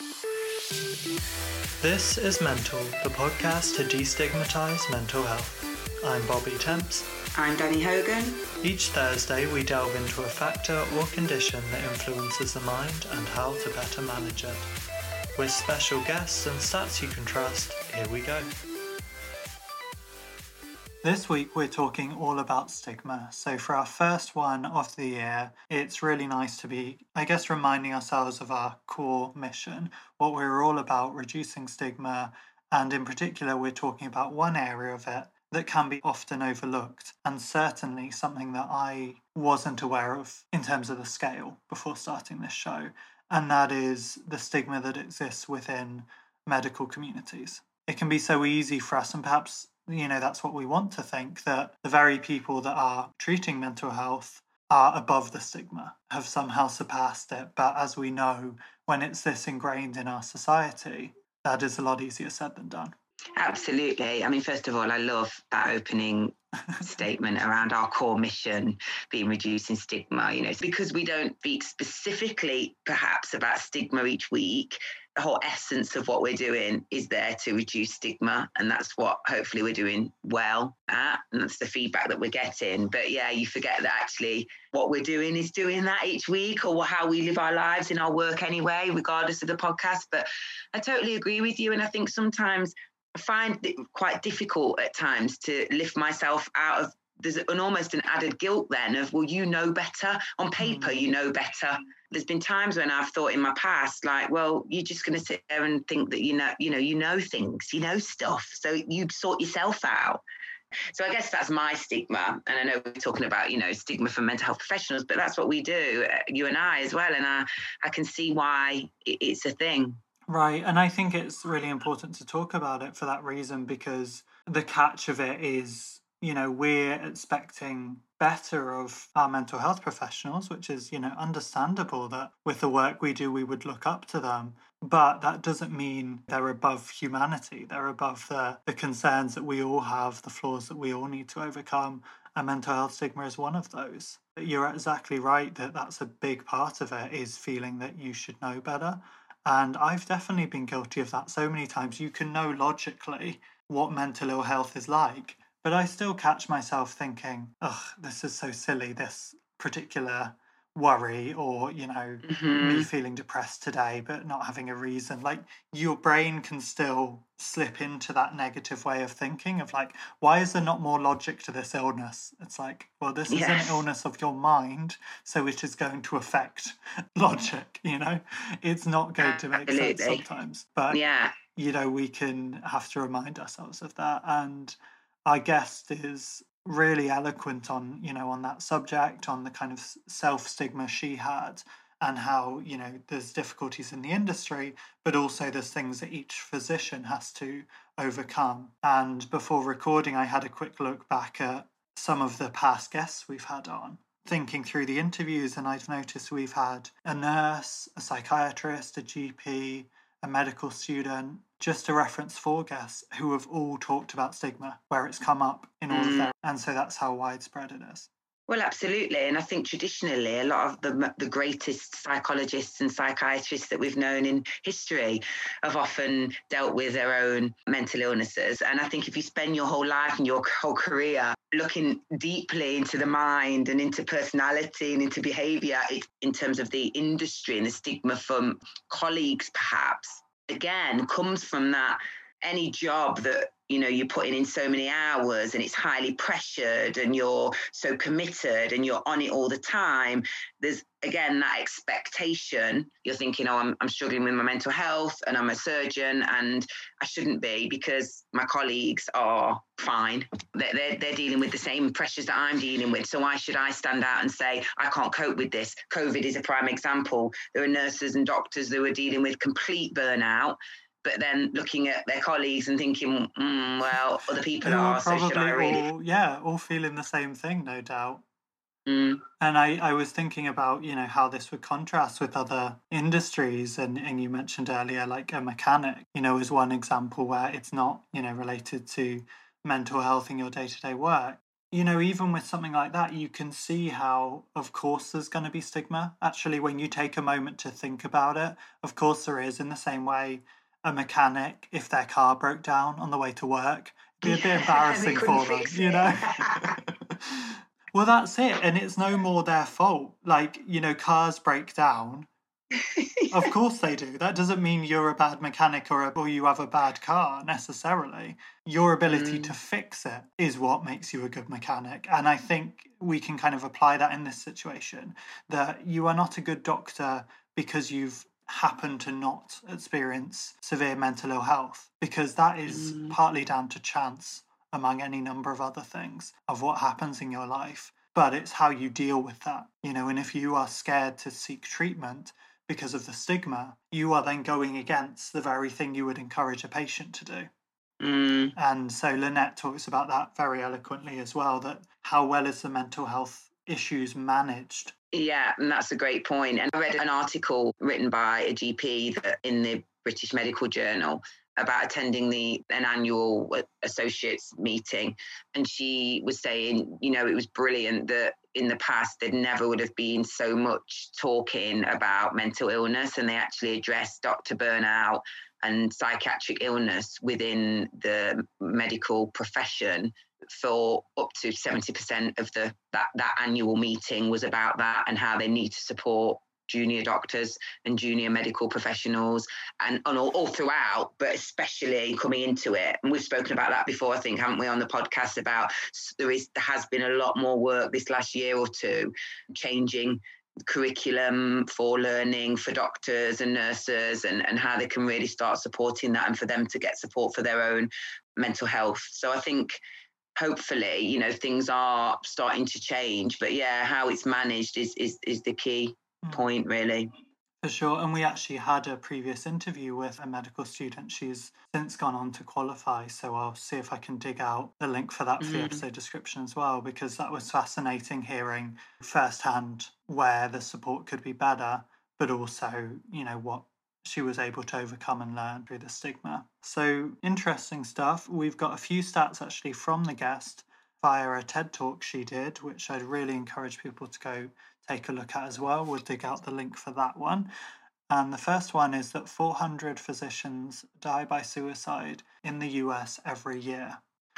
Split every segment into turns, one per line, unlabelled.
This is Mental, the podcast to destigmatise mental health. I'm Bobby Temps.
I'm Danny Hogan.
Each Thursday we delve into a factor or condition that influences the mind and how to better manage it. With special guests and stats you can trust, here we go. This week we're talking all about stigma. So for our first one of the year, it's really nice to be, reminding ourselves of our core mission, what we're all about, reducing stigma, and in particular we're talking about one area of it that can be often overlooked, and certainly something that I wasn't aware of in terms of the scale before starting this show, and that is the stigma that exists within medical communities. It can be so easy for us, and perhaps that's what we want to think, that the very people that are treating mental health are above the stigma, have somehow surpassed it. But as we know, when it's this ingrained in our society, that is a lot easier said than done.
Absolutely. I mean, first of all, I love that opening statement around our core mission being reducing stigma, because we don't speak specifically perhaps about stigma each week. The whole essence of what we're doing is there to reduce stigma, and that's what hopefully we're doing well at, and that's the feedback that we're getting. But yeah, you forget that actually what we're doing is doing that each week, or how we live our lives in our work anyway, regardless of the podcast. But I totally agree with you, and I think sometimes I find it quite difficult at times to lift myself out of, there's almost an added guilt then of, well, you know better. On paper, you know better. There's been times when I've thought in my past, like, well, you're just going to sit there and think that you know things, stuff. So you sort yourself out. So I guess that's my stigma. And I know we're talking about, stigma for mental health professionals, but that's what we do, you and I as well. And I can see why it's a thing.
Right, and I think it's really important to talk about it for that reason, because the catch of it is, we're expecting better of our mental health professionals, which is, understandable that with the work we do, we would look up to them. But that doesn't mean they're above humanity. They're above the concerns that we all have, the flaws that we all need to overcome. And mental health stigma is one of those. You're exactly right that that's a big part of it, is feeling that you should know better. And I've definitely been guilty of that so many times. You can know logically what mental ill health is like, but I still catch myself thinking, this is so silly, this particular worry, or, me feeling depressed today, but not having a reason. Like, your brain can still slip into that negative way of thinking of like, why is there not more logic to this illness? It's like, well, this is an illness of your mind, so it is going to affect logic, It's not going to make sense sometimes. But, we can have to remind ourselves of that. And our guest is really eloquent on, on that subject, on the kind of self-stigma she had, and how, there's difficulties in the industry, but also there's things that each physician has to overcome. And before recording, I had a quick look back at some of the past guests we've had on, thinking through the interviews, and I've noticed we've had a nurse, a psychiatrist, a GP, a medical student, just to reference 4 guests who have all talked about stigma, where it's come up in all of their, and so that's how widespread it is.
Well, absolutely. And I think traditionally, a lot of the greatest psychologists and psychiatrists that we've known in history have often dealt with their own mental illnesses. And I think if you spend your whole life and your whole career looking deeply into the mind and into personality and into behaviour, in terms of the industry and the stigma from colleagues, perhaps, again, comes from that. Any job that you're putting in so many hours and it's highly pressured and you're so committed and you're on it all the time, there's again that expectation. You're thinking, I'm struggling with my mental health and I'm a surgeon and I shouldn't be because my colleagues are fine. They're dealing with the same pressures that I'm dealing with. So why should I stand out and say I can't cope with this? COVID is a prime example. There are nurses and doctors that were dealing with complete burnout, but then looking at their colleagues and thinking, well, other people are, so should I really?
All feeling the same thing, no doubt. And I was thinking about, how this would contrast with other industries. And you mentioned earlier, like a mechanic, is one example where it's not, related to mental health in your day-to-day work. even with something like that, you can see how, of course, there's going to be stigma. Actually, when you take a moment to think about it, of course there is, in the same way a mechanic, if their car broke down on the way to work, it'd be a bit embarrassing for them, Well, that's it. And it's no more their fault. Like, cars break down. Of course they do. That doesn't mean you're a bad mechanic or you have a bad car necessarily. Your ability to fix it is what makes you a good mechanic. And I think we can kind of apply that in this situation, that you are not a good doctor because you've happened to not experience severe mental ill health, because that is partly down to chance, among any number of other things, of what happens in your life. But it's how you deal with that, and if you are scared to seek treatment because of the stigma, you are then going against the very thing you would encourage a patient to do. And so Lynette talks about that very eloquently as well, that how well is the mental health issues managed?
Yeah, and that's a great point. And I read an article written by a GP in the British Medical Journal about attending an annual associates meeting. And she was saying, it was brilliant that in the past there never would have been so much talking about mental illness, and they actually addressed doctor burnout and psychiatric illness within the medical profession. For up to 70% of that annual meeting was about that, and how they need to support junior doctors and junior medical professionals and all throughout, but especially coming into it. And we've spoken about that before, I think, haven't we, on the podcast, about there has been a lot more work this last year or two changing curriculum for learning for doctors and nurses, and how they can really start supporting that, and for them to get support for their own mental health. So I think hopefully, things are starting to change, but how it's managed is the key point, really.
For sure. And we actually had a previous interview with a medical student. She's since gone on to qualify, so I'll see if I can dig out the link for that for the episode description as well, because that was fascinating hearing firsthand where the support could be better, but also, what she was able to overcome and learn through the stigma. So interesting stuff. We've got a few stats actually from the guest via a TED Talk she did, which I'd really encourage people to go take a look at as well. We'll dig out the link for that one. And the first one is that 400 physicians die by suicide in the US every year.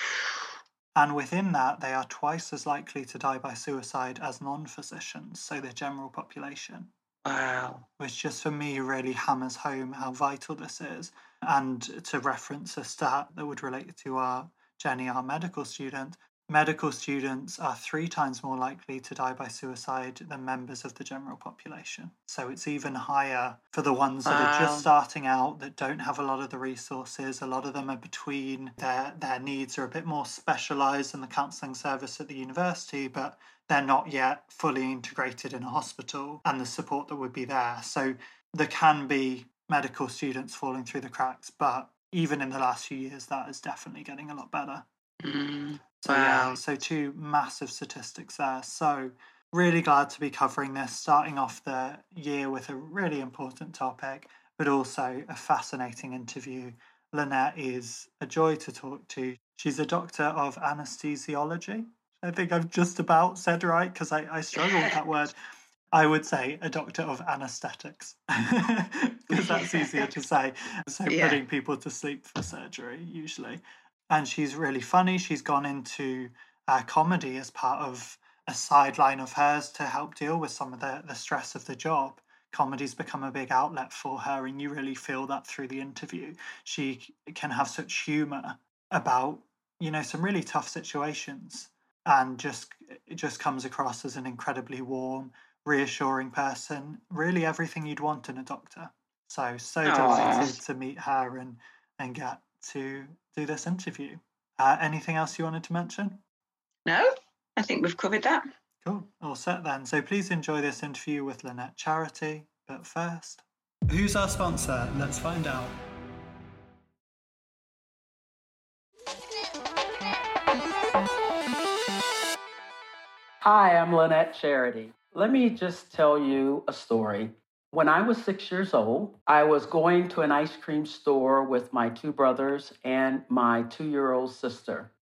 And within that, they are twice as likely to die by suicide as non-physicians, so the general population.
Wow.
Which just for me really hammers home how vital this is. And to reference a stat that would relate to Jenny, our medical student, medical students are 3 times more likely to die by suicide than members of the general population. So it's even higher for the ones that are just starting out, that don't have a lot of the resources. A lot of them are between, their needs are a bit more specialised in the counselling service at the university, but they're not yet fully integrated in a hospital and the support that would be there. So there can be medical students falling through the cracks, but even in the last few years, that is definitely getting a lot better. So 2 massive statistics there. So really glad to be covering this, starting off the year with a really important topic, but also a fascinating interview. Lynette is a joy to talk to. She's a doctor of anesthesiology. I think I've just about said right, because I struggle with that word. I would say a doctor of anaesthetics, because that's easier to say. So putting people to sleep for surgery, usually. And she's really funny. She's gone into comedy as part of a sideline of hers to help deal with some of the stress of the job. Comedy's become a big outlet for her, and you really feel that through the interview. She can have such humour about, some really tough situations, and it just comes across as an incredibly warm, reassuring person. Really everything you'd want in a doctor. So delighted to meet her and get to do this interview. Anything else you wanted to mention?
No, I think we've covered that.
Cool. All set then. So please enjoy this interview with Lynette Charity. But first, who's our sponsor? Let's find out.
Hi, I'm Lynette Charity. Let me just tell you a story. When I was 6 years old, I was going to an ice cream store with my 2 brothers and my 2-year-old sister.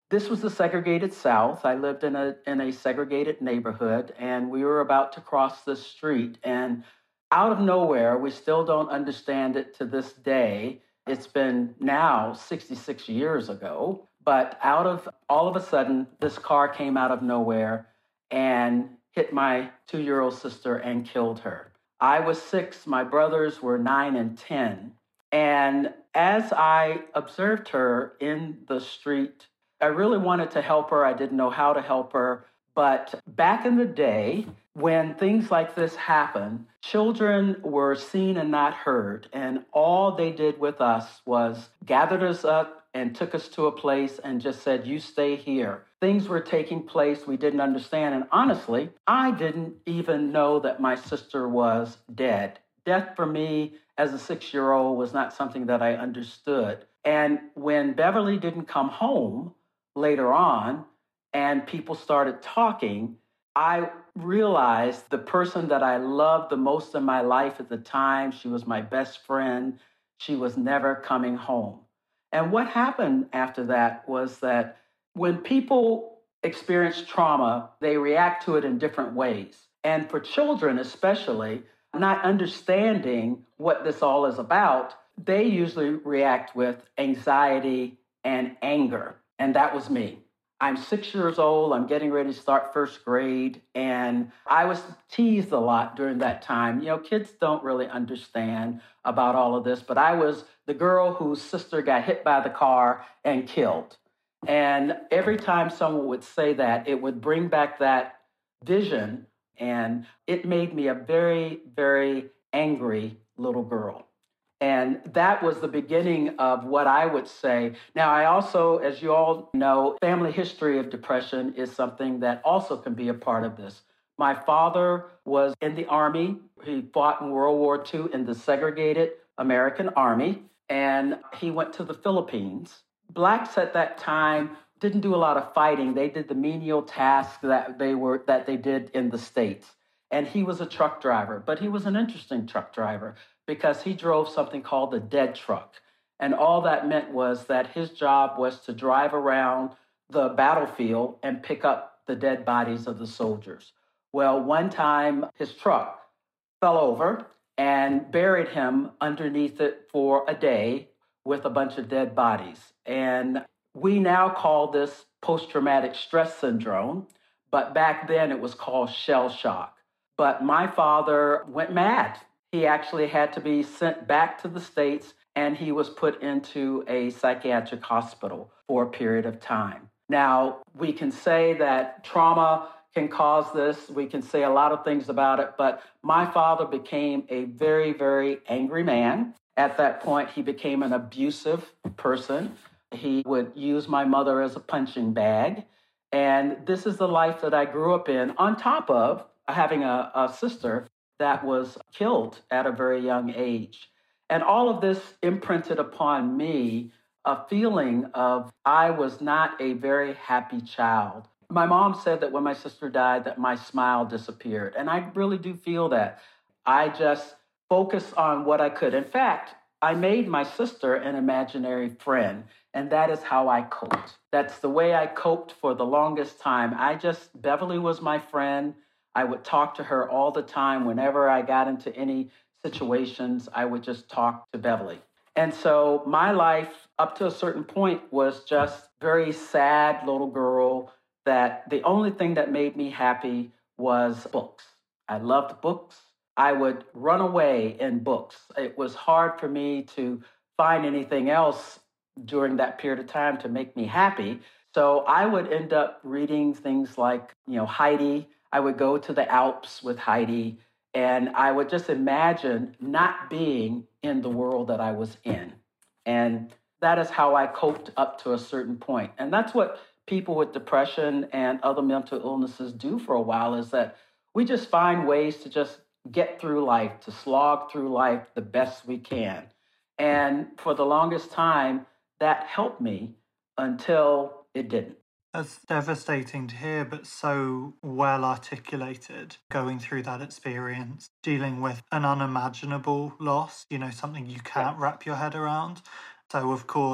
This was the segregated South. I lived in a segregated neighborhood, and we were about to cross the street. And out of nowhere, we still don't understand it to this day. It's been now 66 years ago, but out of all of a sudden, this car came out of nowhere and hit my 2-year-old sister and killed her. I was 6, my brothers were 9 and 10. And as I observed her in the street, I really wanted to help her. I didn't know how to help her. But back in the day, when things like this happened, children were seen and not heard. And all they did with us was gathered us up and took us to a place and just said, you stay here. Things were taking place we didn't understand. And honestly, I didn't even know that my sister was dead. Death for me as a 6-year-old was not something that I understood. And when Beverly didn't come home later on and people started talking, I realized the person that I loved the most in my life at the time, she was my best friend, she was never coming home. And what happened after that was that when people experience trauma, they react to it in different ways. And for children especially, not understanding what this all is about, they usually react with anxiety and anger. And that was me. I'm 6 years old. I'm getting ready to start first grade. And I was teased a lot during that time. You know, kids don't really understand about all of this, but I was the girl whose sister got hit by the car and killed. And every time someone would say that, it would bring back that vision. And it made me a very, very angry little girl. And that was the beginning of what I would say. Now, I also, as you all know, family history of depression is something that also can be a part of this. My father was in the Army. He fought in World War II in the segregated American Army, and he went to the Philippines. Blacks at that time didn't do a lot of fighting. They did the menial tasks that they did in the States. And he was a truck driver, but he was an interesting truck driver because he drove something called the dead truck. And all that meant was that his job was to drive around the battlefield and pick up the dead bodies of the soldiers. Well, one time his truck fell over and buried him underneath it for a day with a bunch of dead bodies. And we now call this post-traumatic stress syndrome, but back then it was called shell shock. But my father went mad. He actually had to be sent back to the States, and he was put into a psychiatric hospital for a period of time. Now, we can say that trauma can cause this. We can say a lot of things about it, but my father became a very, very angry man. At that point, he became an abusive person. He would use my mother as a punching bag. And this is the life that I grew up in, on top of having a sister that was killed at a very young age. And all of this imprinted upon me a feeling of I was not a very happy child. My mom said that when my sister died, that my smile disappeared. And I really do feel that. I just focused on what I could. In fact, I made my sister an imaginary friend, and that is how I coped. That's the way I coped for the longest time. Beverly was my friend. I would talk to her all the time. Whenever I got into any situations, I would just talk to Beverly. And so my life up to a certain point was just very sad little girl that the only thing that made me happy was books. I loved books. I would run away in books. It was hard for me to find anything else during that period of time to make me happy. So I would end up reading things like, Heidi. I would go to the Alps with Heidi, and I would just imagine not being in the world that I was in. And that is how I coped up to a certain point. And that's what people with depression and other mental illnesses do for a while, is that we just find ways to just get through life, to slog through life the best we can. And for the longest time, that helped me until it didn't.
That's devastating to hear, but so well articulated, going through that experience, dealing with an unimaginable loss, something you can't wrap your head around. So, of course,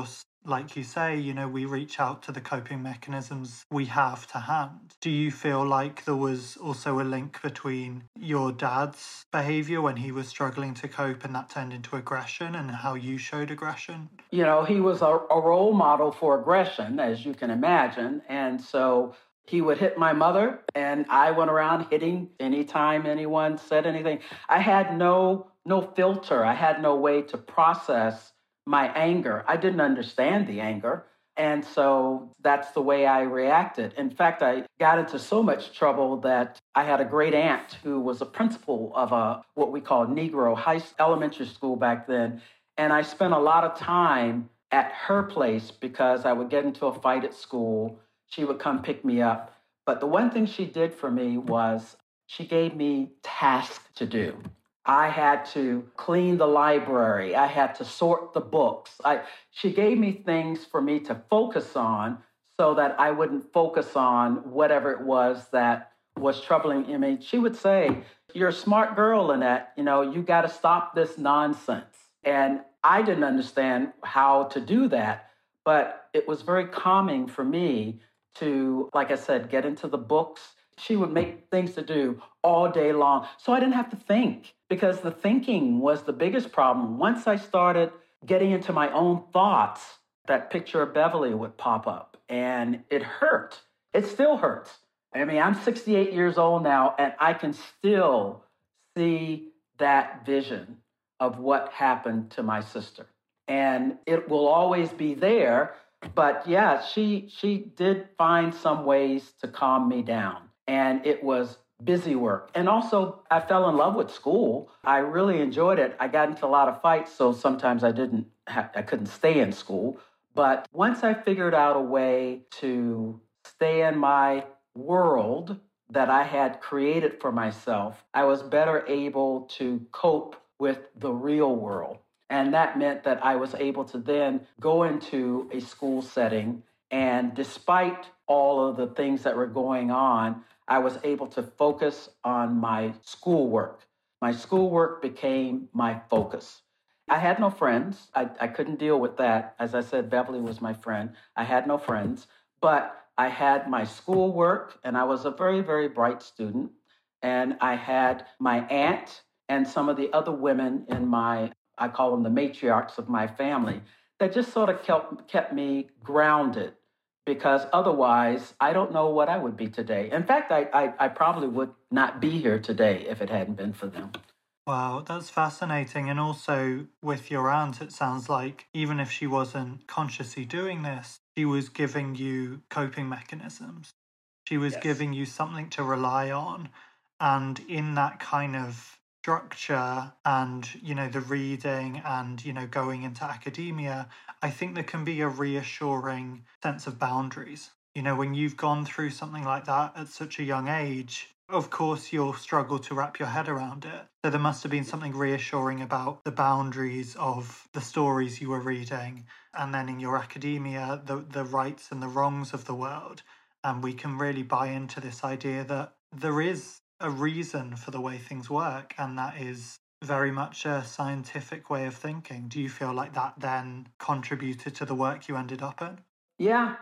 like you say, we reach out to the coping mechanisms we have to hand. Do you feel like there was also a link between your dad's behavior when he was struggling to cope and that turned into aggression, and how you showed aggression?
He was a role model for aggression, as you can imagine. And so he would hit my mother, and I went around hitting anytime anyone said anything. I had no filter. I had no way to process my anger. I didn't understand the anger. And so that's the way I reacted. In fact, I got into so much trouble that I had a great aunt who was a principal of what we call Negro elementary school back then. And I spent a lot of time at her place because I would get into a fight at school. She would come pick me up. But the one thing she did for me was she gave me tasks to do. I had to clean the library. I had to sort the books. She gave me things for me to focus on so that I wouldn't focus on whatever it was that was troubling me. She would say, "You're a smart girl, Lynette. You got to stop this nonsense." And I didn't understand how to do that, but it was very calming for me to, like I said, get into the books. She would make things to do all day long, so I didn't have to think, because the thinking was the biggest problem. Once I started getting into my own thoughts, that picture of Beverly would pop up, and it hurt. It still hurts. I mean, I'm 68 years old now, and I can still see that vision of what happened to my sister. And it will always be there. But yeah, she did find some ways to calm me down. And it was busy work. And also, I fell in love with school. I really enjoyed it. I got into a lot of fights, so sometimes I couldn't stay in school. But once I figured out a way to stay in my world that I had created for myself, I was better able to cope with the real world. And that meant that I was able to then go into a school setting, and despite all of the things that were going on, I was able to focus on my schoolwork. My schoolwork became my focus. I had no friends. I couldn't deal with that. As I said, Beverly was my friend. I had no friends, but I had my schoolwork, and I was a very, very bright student. And I had my aunt and some of the other women in I call them the matriarchs of my family, that just sort of kept me grounded, because otherwise I don't know what I would be today. In fact, I probably would not be here today if it hadn't been for them.
Wow, that's fascinating. And also with your aunt, it sounds like even if she wasn't consciously doing this, she was giving you coping mechanisms. She was giving you something to rely on. And in that kind of structure and, the reading and, going into academia, I think there can be a reassuring sense of boundaries. When you've gone through something like that at such a young age, of course, you'll struggle to wrap your head around it. So there must have been something reassuring about the boundaries of the stories you were reading, and then in your academia, the rights and the wrongs of the world. And we can really buy into this idea that there is a reason for the way things work, and that is very much a scientific way of thinking. Do you feel like that then contributed to the work you ended up in?
Yeah.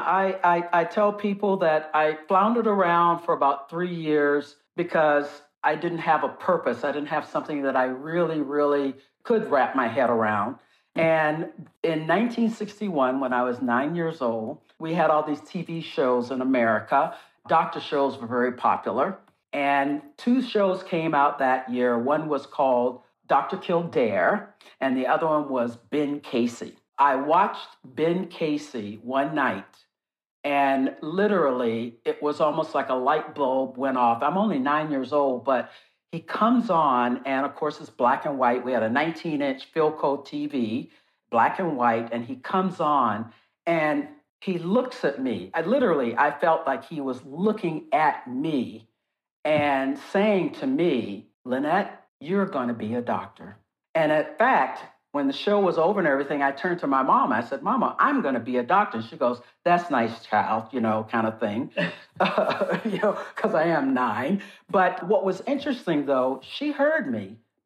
I tell people that I floundered around for about 3 years because I didn't have a purpose. I didn't have something that I really, really could wrap my head around. And in 1961, when I was 9 years old, we had all these TV shows in America. Doctor shows were very popular. And 2 shows came out that year. One was called Dr. Kildare, and the other one was Ben Casey. I watched Ben Casey one night, and literally it was almost like a light bulb went off. I'm only 9 years old, but he comes on, and of course it's black and white. We had a 19-inch Philco TV, black and white, and he comes on, and he looks at me. I felt like he was looking at me and saying to me, "Lynette, you're going to be a doctor." And in fact, when the show was over and everything, I turned to my mom. I said, "Mama, I'm going to be a doctor." And she goes, "That's nice, child," kind of thing, because I am 9. But what was interesting, though, she heard me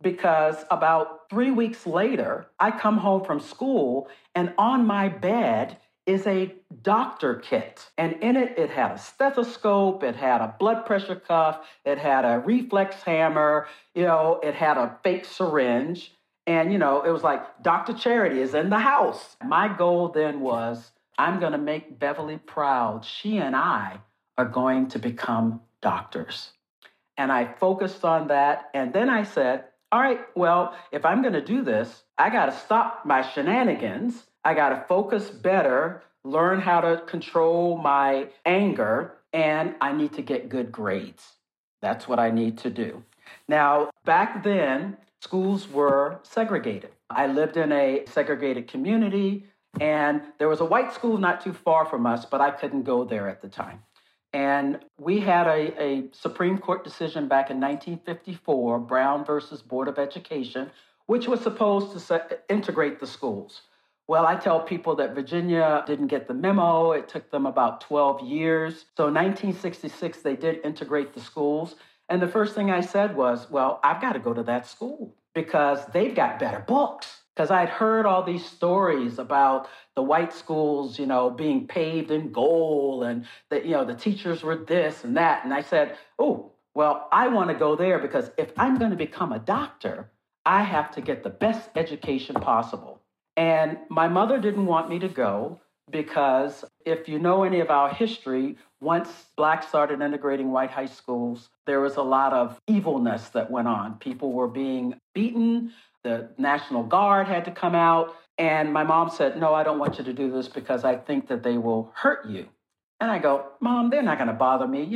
because about 3 weeks later, I come home from school and on my bed is a doctor kit. And in it, it had a stethoscope, it had a blood pressure cuff, it had a reflex hammer, it had a fake syringe. And, it was like, Dr. Charity is in the house. My goal then was, I'm going to make Beverly proud. She and I are going to become doctors. And I focused on that. And then I said, all right, well, if I'm going to do this, I got to stop my shenanigans. I got to focus better, learn how to control my anger, and I need to get good grades. That's what I need to do. Now, back then, schools were segregated. I lived in a segregated community, and there was a white school not too far from us, but I couldn't go there at the time. And we had a Supreme Court decision back in 1954, Brown versus Board of Education, which was supposed to integrate the schools. Well, I tell people that Virginia didn't get the memo. It took them about 12 years. So in 1966, they did integrate the schools. And the first thing I said was, well, I've got to go to that school because they've got better books. Because I'd heard all these stories about the white schools, being paved in gold and that, the teachers were this and that. And I said, oh, well, I want to go there because if I'm going to become a doctor, I have to get the best education possible. And my mother didn't want me to go because if you know any of our history, once Blacks started integrating white high schools, there was a lot of evilness that went on. People were being beaten. The National Guard had to come out. And my mom said, no, I don't want you to do this because I think that they will hurt you. And I go, Mom, they're not going to bother me.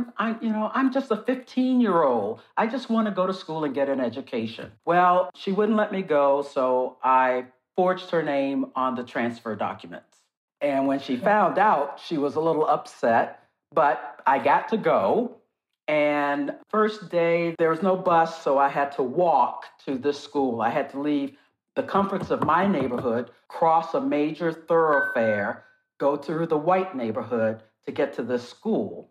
I'm just a 15-year-old. I just want to go to school and get an education. Well, she wouldn't let me go. So I forged her name on the transfer documents. And when she found out, she was a little upset, but I got to go. And first day, there was no bus, so I had to walk to this school. I had to leave the comforts of my neighborhood, cross a major thoroughfare, go through the white neighborhood to get to this school.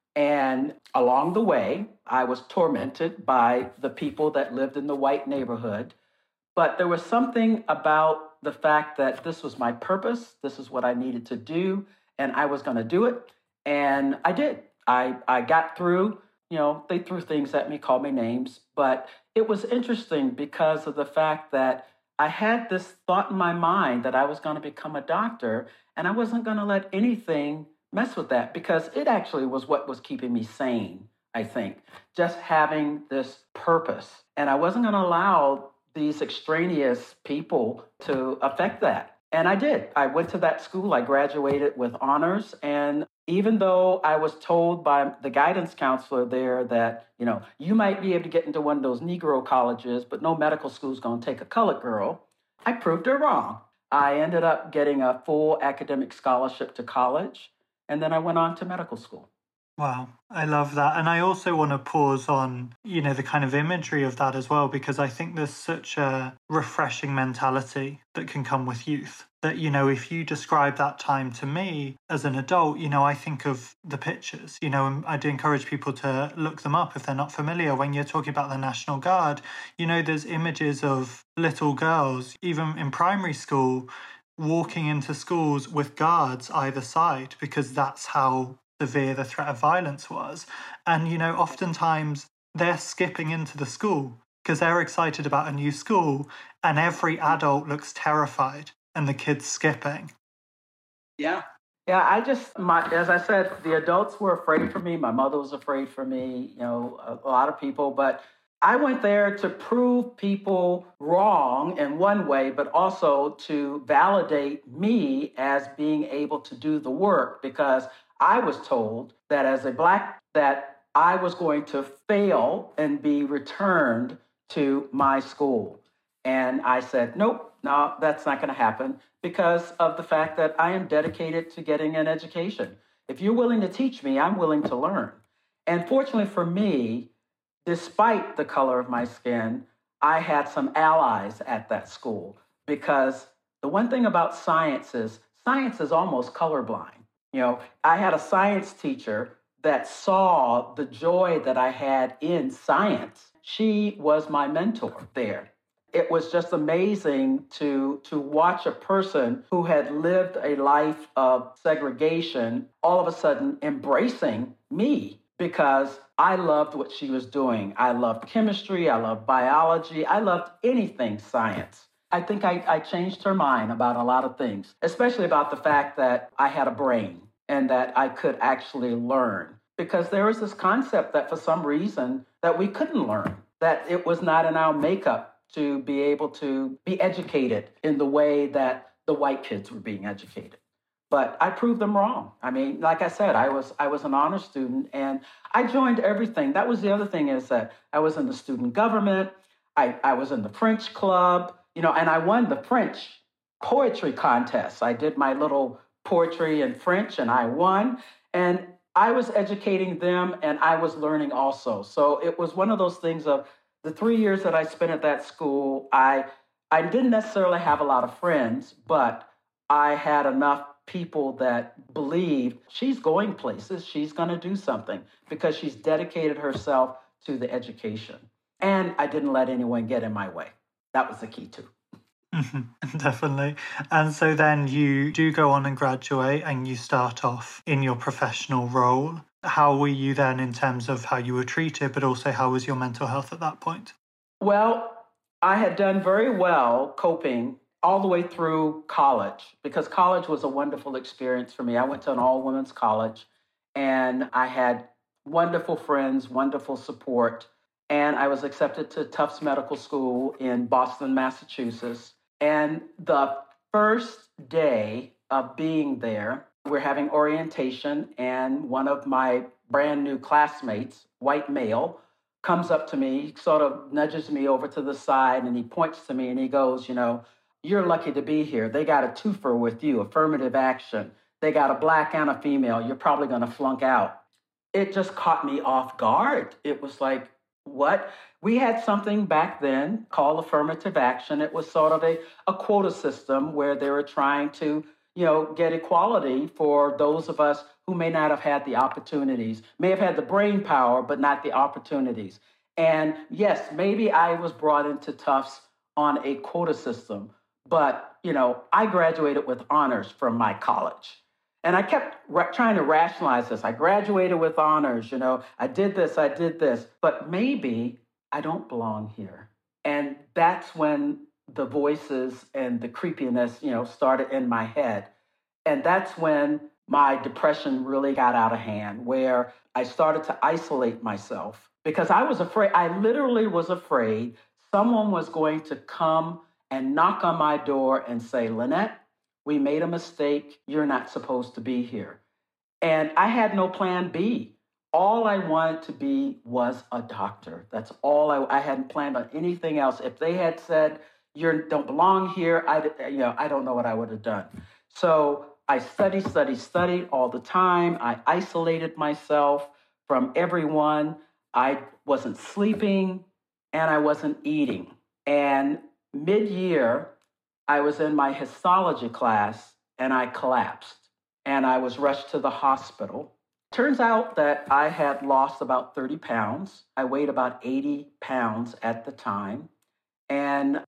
And along the way, I was tormented by the people that lived in the white neighborhood. But there was something about the fact that this was my purpose, this is what I needed to do, and I was going to do it. And I did. I got through, they threw things at me, called me names, but it was interesting because of the fact that I had this thought in my mind that I was going to become a doctor, and I wasn't going to let anything mess with that because it actually was what was keeping me sane, I think, just having this purpose. And I wasn't going to allow these extraneous people to affect that. And I did. I went to that school. I graduated with honors. And even though I was told by the guidance counselor there that, you might be able to get into one of those Negro colleges, but no medical school is going to take a colored girl, I proved her wrong. I ended up getting a full academic scholarship to college, and then I went on to medical school.
Wow, I love that. And I also want to pause on, the kind of imagery of that as well, because I think there's such a refreshing mentality that can come with youth. That, if you describe that time to me as an adult, I think of the pictures, and I do encourage people to look them up if they're not familiar. When you're talking about the National Guard, there's images of little girls, even in primary school, walking into schools with guards either side, because that's how severe the threat of violence was. And, oftentimes they're skipping into the school because they're excited about a new school, and every adult looks terrified and the kids skipping.
Yeah. Yeah, as I said, the adults were afraid for me. My mother was afraid for me, a lot of people, but I went there to prove people wrong in one way, but also to validate me as being able to do the work, because I was told that as a Black, that I was going to fail and be returned to my school. And I said, nope, no, that's not going to happen because of the fact that I am dedicated to getting an education. If you're willing to teach me, I'm willing to learn. And fortunately for me, despite the color of my skin, I had some allies at that school, because the one thing about science is almost colorblind. I had a science teacher that saw the joy that I had in science she was my mentor there. It was just amazing to watch a person who had lived a life of segregation all of a sudden embracing me because I loved what she was doing. I loved chemistry, I loved biology, I loved anything science. I think I changed her mind about a lot of things, especially about the fact that I had a brain and that I could actually learn. Because there was this concept that for some reason that we couldn't learn, that it was not in our makeup to be able to be educated in the way that the white kids were being educated. But I proved them wrong. I mean, like I said, I was an honor student and I joined everything. That was the other thing, is that I was in the student government. I was in the French club, and I won the French poetry contest. I did my little poetry in French and I won. And I was educating them and I was learning also. So it was one of those things of the 3 years that I spent at that school, I didn't necessarily have a lot of friends, but I had enough people that believed she's going places, she's going to do something because she's dedicated herself to the education. And I didn't let anyone get in my way. That was the key too.
Definitely. And so then you do go on and graduate and you start off in your professional role. How were you then in terms of how you were treated, but also how was your mental health at that point?
Well, I had done very well coping all the way through college because college was a wonderful experience for me. I went to an all-women's college and I had wonderful friends, wonderful support. And I was accepted to Tufts Medical School in Boston, Massachusetts. And the first day of being there, we're having orientation, and one of my brand new classmates, white male, comes up to me, sort of nudges me over to the side, and he points to me and he goes, you're lucky to be here. They got a twofer with you, affirmative action. They got a black and a female. You're probably going to flunk out. It just caught me off guard. It was like, what? We had something back then called affirmative action. It was sort of a quota system where they were trying to, get equality for those of us who may not have had the opportunities, may have had the brain power, but not the opportunities. And yes, maybe I was brought into Tufts on a quota system, but, I graduated with honors from my college. And I kept trying to rationalize this. I graduated with honors, I did this, but maybe I don't belong here. And that's when the voices and the creepiness, started in my head. And that's when my depression really got out of hand, where I started to isolate myself because I was afraid. I literally was afraid someone was going to come and knock on my door and say, Lynette, we made a mistake. You're not supposed to be here. And I had no plan B. All I wanted to be was a doctor. That's all I hadn't planned on anything else. If they had said, you don't belong here, I don't know what I would have done. So I studied all the time. I isolated myself from everyone. I wasn't sleeping and I wasn't eating. And mid-year, I was in my histology class and I collapsed and I was rushed to the hospital. Turns out that I had lost about 30 pounds. I weighed about 80 pounds at the time. And,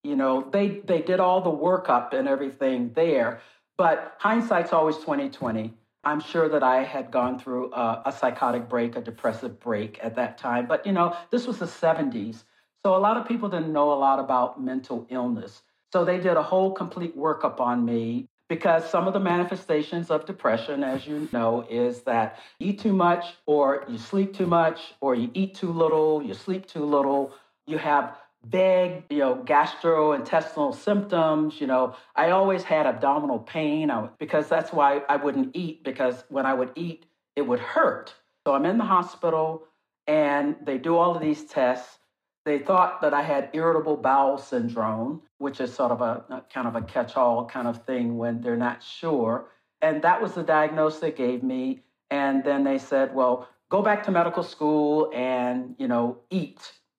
they did all the workup and everything there. But hindsight's always 20/20. I'm sure that I had gone through a psychotic break, a depressive break at that time. But, this was the 70s. So a lot of people didn't know a lot about mental illness. So they did a whole complete workup on me because some of the manifestations of depression, as you know, is that you eat too much or you sleep too much or you eat too little, you sleep too little, you have vague, gastrointestinal symptoms. I always had abdominal pain because that's why I wouldn't eat, because when I would eat, it would hurt. So I'm in the hospital and they do all of these tests. They thought that I had irritable bowel syndrome, which is sort of a kind of a catch-all kind of thing when they're not sure. And that was the diagnosis they gave me. And then they said, well, go back to medical school and, eat.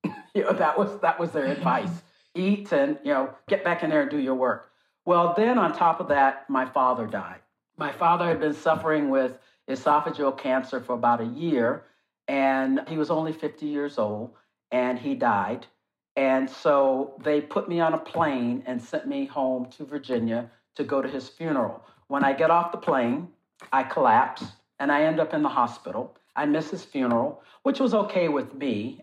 That was their advice. Eat and, get back in there and do your work. Well, then on top of that, my father died. My father had been suffering with esophageal cancer for about a year, and he was only 50 years old. and he died. And so they put me on a plane and sent me home to Virginia to go to his funeral. When I get off the plane, I collapse and I end up in the hospital. I miss his funeral, which was okay with me.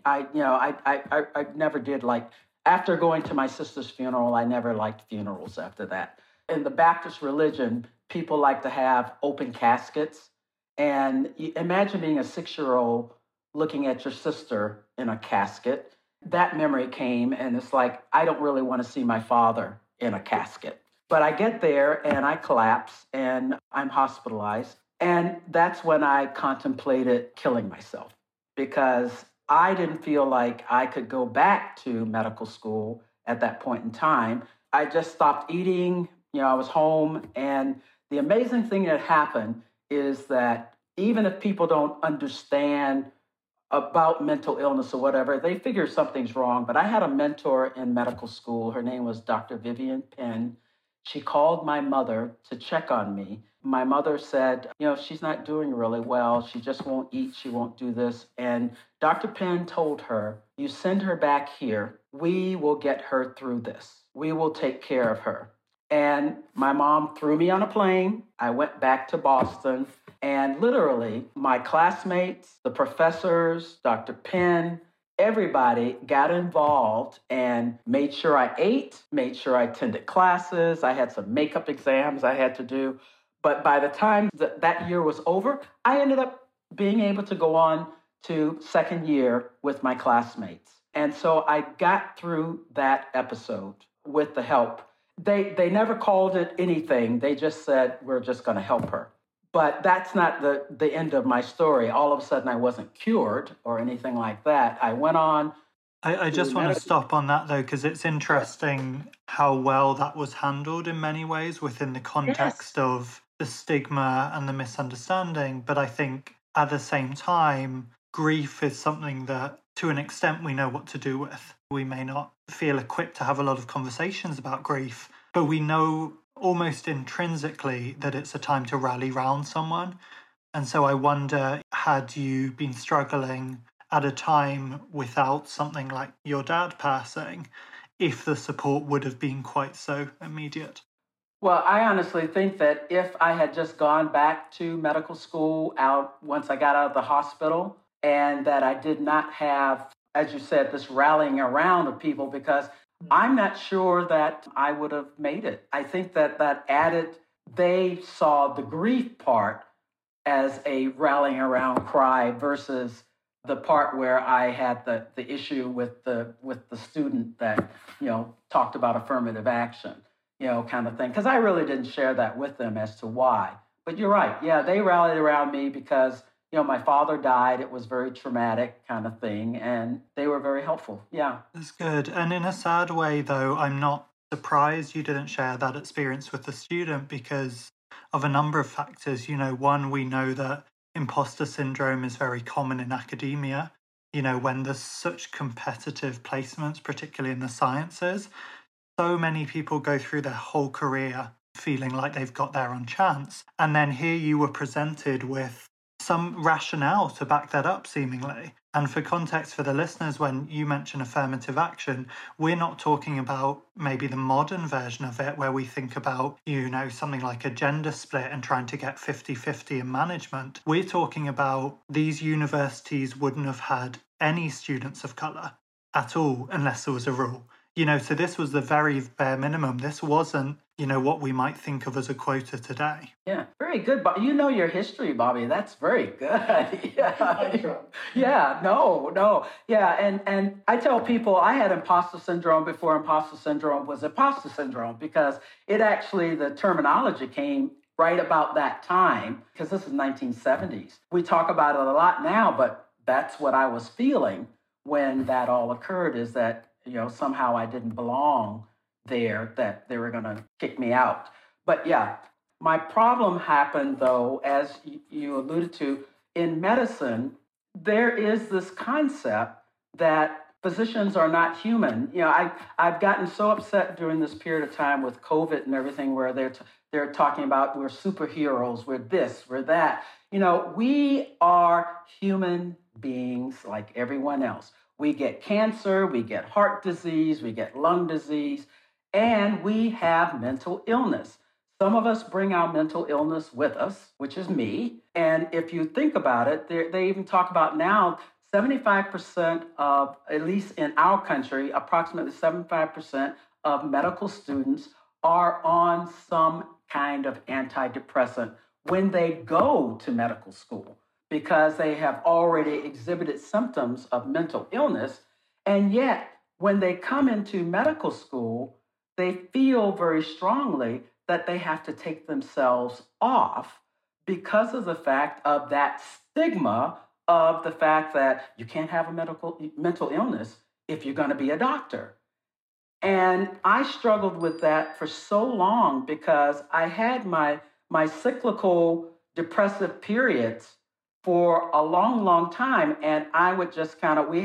I never did like, after going to my sister's funeral, I never liked funerals after that. In the Baptist religion, people like to have open caskets. And imagine being a 6-year-old looking at your sister in a casket. That memory came, and it's like, I don't really want to see my father in a casket. But I get there and I collapse and I'm hospitalized. And that's when I contemplated killing myself, because I didn't feel like I could go back to medical school at that point in time. I just stopped eating. I was home. And the amazing thing that happened is that even if people don't understand about mental illness or whatever, they figure something's wrong. But I had a mentor in medical school. Her name was Dr. Vivian Penn. She called my mother to check on me. My mother said, she's not doing really well. She just won't eat. She won't do this. And Dr. Penn told her, you send her back here. We will get her through this. We will take care of her. And my mom threw me on a plane. I went back to Boston. And literally, my classmates, the professors, Dr. Penn, everybody got involved and made sure I ate, made sure I attended classes. I had some makeup exams I had to do. But by the time that year was over, I ended up being able to go on to second year with my classmates. And so I got through that episode with the help. They never called it anything. They just said, we're just going to help her. But that's not the end of my story. All of a sudden, I wasn't cured or anything like that. I went on.
I just want to stop on that, though, because it's interesting how well that was handled in many ways within the context of the stigma and the misunderstanding. But I think at the same time, grief is something that, to an extent, we know what to do with. We may not feel equipped to have a lot of conversations about grief, but we know almost intrinsically that it's a time to rally round someone. And so I wonder, had you been struggling at a time without something like your dad passing, if the support would have been quite so immediate?
Well, I honestly think that if I had just gone back to medical school once I got out of the hospital, and that I did not have, as you said, this rallying around of people, because I'm not sure that I would have made it. I think that they saw the grief part as a rallying around cry versus the part where I had the issue with the student that, talked about affirmative action, kind of thing. Because I really didn't share that with them as to why. But you're right. Yeah, they rallied around me because my father died. It was very traumatic kind of thing. And they were very helpful. Yeah.
That's good. And in a sad way, though, I'm not surprised you didn't share that experience with the student because of a number of factors. One, we know that imposter syndrome is very common in academia. When there's such competitive placements, particularly in the sciences, so many people go through their whole career feeling like they've got there on chance. And then here you were presented with some rationale to back that up, seemingly. And for context for the listeners, when you mention affirmative action, we're not talking about maybe the modern version of it where we think about, something like a gender split and trying to get 50-50 in management. We're talking about these universities wouldn't have had any students of colour at all unless there was a rule. So this was the very bare minimum. This wasn't, what we might think of as a quota today.
Yeah, very good. But your history, Bobby. That's very good. Yeah. Yeah, no. Yeah, and I tell people I had imposter syndrome before imposter syndrome was imposter syndrome because the terminology came right about that time because this is 1970s. We talk about it a lot now, but that's what I was feeling when that all occurred is that somehow I didn't belong there, that they were going to kick me out. But yeah, my problem happened, though, as you alluded to, in medicine, there is this concept that physicians are not human. I've gotten so upset during this period of time with COVID and everything where they're talking about we're superheroes, we're this, we're that. We are human beings like everyone else. We get cancer, we get heart disease, we get lung disease, and we have mental illness. Some of us bring our mental illness with us, which is me. And if you think about it, they even talk about now 75% of, at least in our country, approximately 75% of medical students are on some kind of antidepressant when they go to medical school because they have already exhibited symptoms of mental illness. And yet, when they come into medical school, they feel very strongly that they have to take themselves off because of the fact of that stigma of the fact that you can't have a mental illness if you're going to be a doctor. And I struggled with that for so long because I had my cyclical depressive periods for a long, long time. And I would just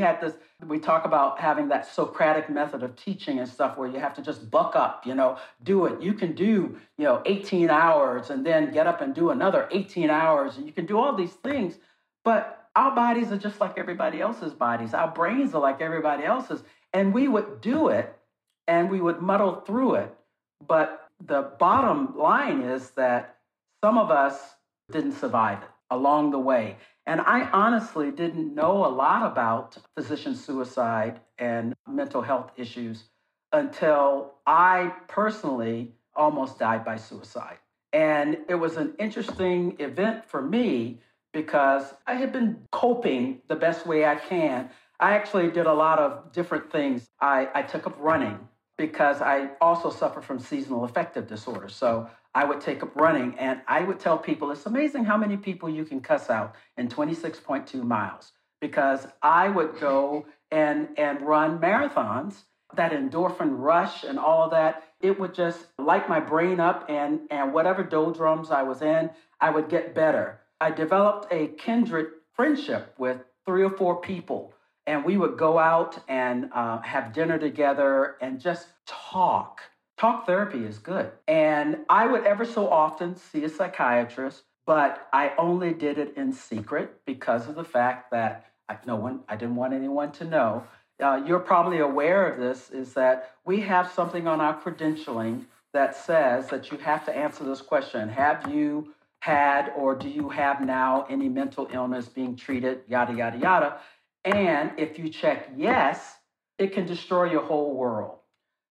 we talk about having that Socratic method of teaching and stuff where you have to just buck up, do it. You can do, 18 hours and then get up and do another 18 hours. And you can do all these things. But our bodies are just like everybody else's bodies. Our brains are like everybody else's. And we would do it and we would muddle through it. But the bottom line is that some of us didn't survive it along the way. And I honestly didn't know a lot about physician suicide and mental health issues until I personally almost died by suicide. And it was an interesting event for me because I had been coping the best way I can. I actually did a lot of different things. I took up running because I also suffer from seasonal affective disorder. So I would take up running and I would tell people, it's amazing how many people you can cuss out in 26.2 miles, because I would go and run marathons, that endorphin rush and all of that. It would just light my brain up, and whatever doldrums I was in, I would get better. I developed a kindred friendship with 3 or 4 people, and we would go out and have dinner together and just talk. Talk therapy is good. And I would ever so often see a psychiatrist, but I only did it in secret because of the fact that I didn't want anyone to know. You're probably aware of this, is that we have something on our credentialing that says that you have to answer this question. Have you had or do you have now any mental illness being treated, yada, yada, yada. And if you check yes, it can destroy your whole world.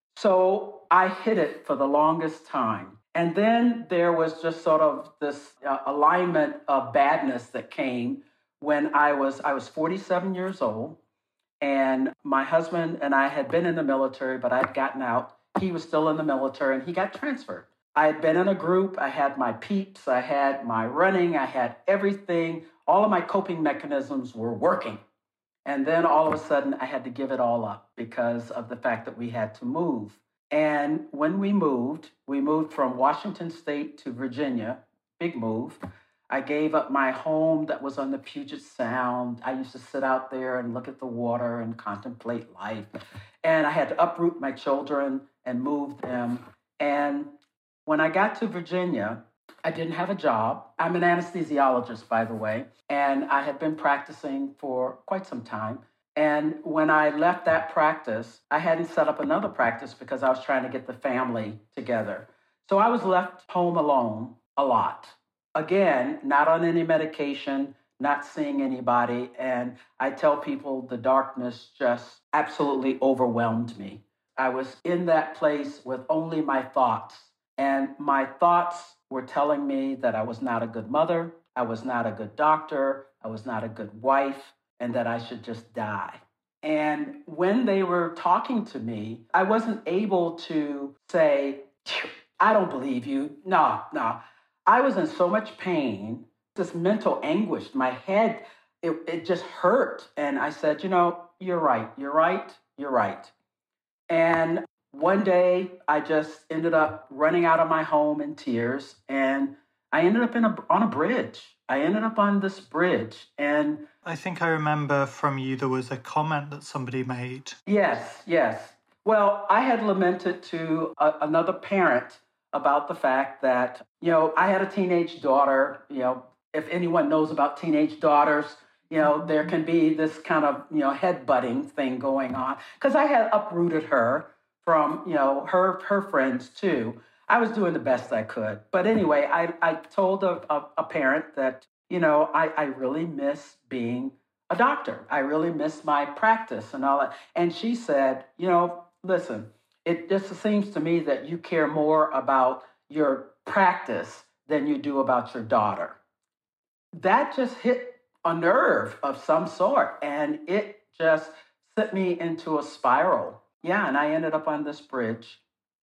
So I hid it for the longest time. And then there was just sort of this alignment of badness that came when I was 47 years old. And my husband and I had been in the military, but I'd gotten out. He was still in the military and he got transferred. I had been in a group. I had my peeps. I had my running. I had everything. All of my coping mechanisms were working. And then all of a sudden, I had to give it all up because of the fact that we had to move. And when we moved from Washington State to Virginia, big move. I gave up my home that was on the Puget Sound. I used to sit out there and look at the water and contemplate life. And I had to uproot my children and move them. And when I got to Virginia, I didn't have a job. I'm an anesthesiologist, by the way, and I had been practicing for quite some time. And when I left that practice, I hadn't set up another practice because I was trying to get the family together. So I was left home alone a lot. Again, not on any medication, not seeing anybody. And I tell people the darkness just absolutely overwhelmed me. I was in that place with only my thoughts. And my thoughts were telling me that I was not a good mother, I was not a good doctor, I was not a good wife, and that I should just die. And when they were talking to me, I wasn't able to say, I don't believe you. No. I was in so much pain, this mental anguish. My head, it just hurt. And I said, you're right. And one day, I just ended up running out of my home in tears, and I ended up on a bridge. I ended up on this bridge, and
I think I remember from you there was a comment that somebody made.
Yes. Well, I had lamented to another parent about the fact that, I had a teenage daughter. If anyone knows about teenage daughters, there can be this kind of, headbutting thing going on. Because I had uprooted her from, her friends too. I was doing the best I could. But anyway, I told a parent that, I really miss being a doctor. I really miss my practice and all that. And she said, listen, it just seems to me that you care more about your practice than you do about your daughter. That just hit a nerve of some sort, and it just sent me into a spiral. Yeah, and I ended up on this bridge,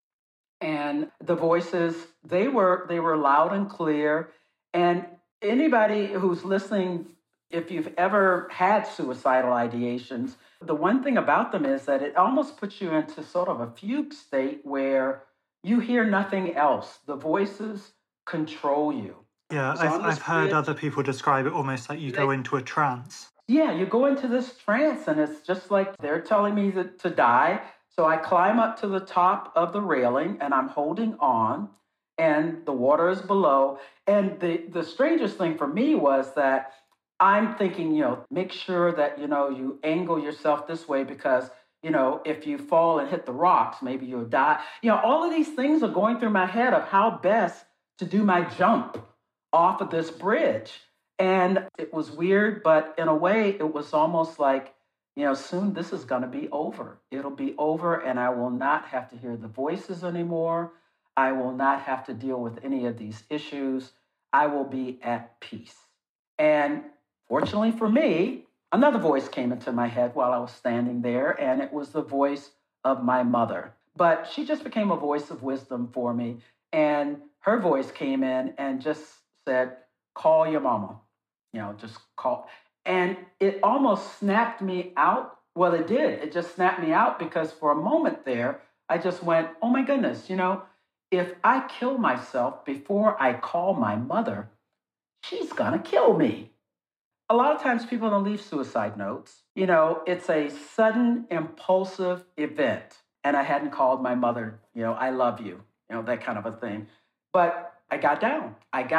and the voices, they were loud and clear. And anybody who's listening, if you've ever had suicidal ideations, the one thing about them is that it almost puts you into sort of a fugue state where you hear nothing else. The voices control you.
Yeah, I've heard other people describe it almost like you go into a trance.
Yeah, you go into this trance, and it's just like they're telling me to die. So I climb up to the top of the railing, and I'm holding on, and the water is below. And the strangest thing for me was that I'm thinking, make sure that, you angle yourself this way because, if you fall and hit the rocks, maybe you'll die. All of these things are going through my head of how best to do my jump off of this bridge. And it was weird, but in a way, it was almost like, soon this is going to be over. It'll be over, and I will not have to hear the voices anymore. I will not have to deal with any of these issues. I will be at peace. And fortunately for me, another voice came into my head while I was standing there, and it was the voice of my mother. But she just became a voice of wisdom for me. And her voice came in and just said, call your mama, just call. And it almost snapped me out. Well, it did. It just snapped me out because for a moment there, I just went, oh my goodness, if I kill myself before I call my mother, she's going to kill me. A lot of times people don't leave suicide notes. It's a sudden, impulsive event. And I hadn't called my mother, I love you, that kind of a thing. But I got down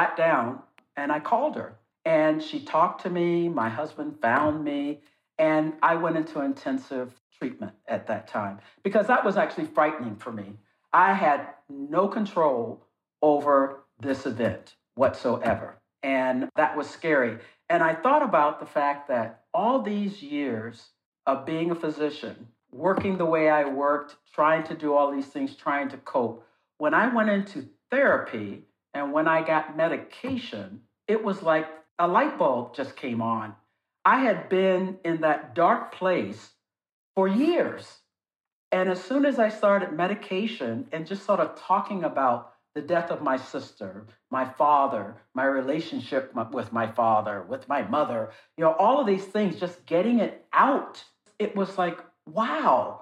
and I called her. And she talked to me. My husband found me. And I went into intensive treatment at that time because that was actually frightening for me. I had no control over this event whatsoever. And that was scary. And I thought about the fact that all these years of being a physician, working the way I worked, trying to do all these things, trying to cope, when I went into therapy and when I got medication, it was like a light bulb just came on. I had been in that dark place for years. And as soon as I started medication and just sort of talking about the death of my sister, my father, my relationship with my father, with my mother, all of these things, just getting it out, it was like, wow,